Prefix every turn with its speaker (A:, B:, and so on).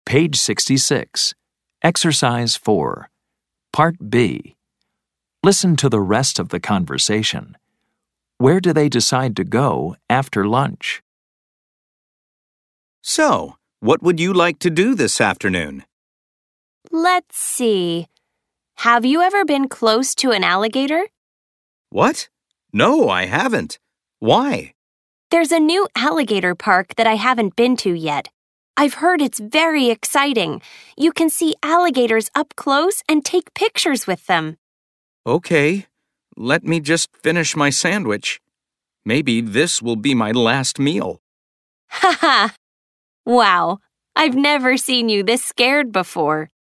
A: Page 66. Exercise 4. Part B. Listen to the rest of the conversation. Where do they decide to go after lunch?
B: So, what would you like to do this afternoon?
C: Let's see. Have you ever been close to an alligator?
B: What? No, I haven't. Why?
C: There's a new alligator park that I haven't been to yet. I've heard it's very exciting. You can see alligators up close and take pictures with them.
B: Okay, let me just finish my sandwich. Maybe this will be my last meal.
C: Ha ha! Wow, I've never seen you this scared before.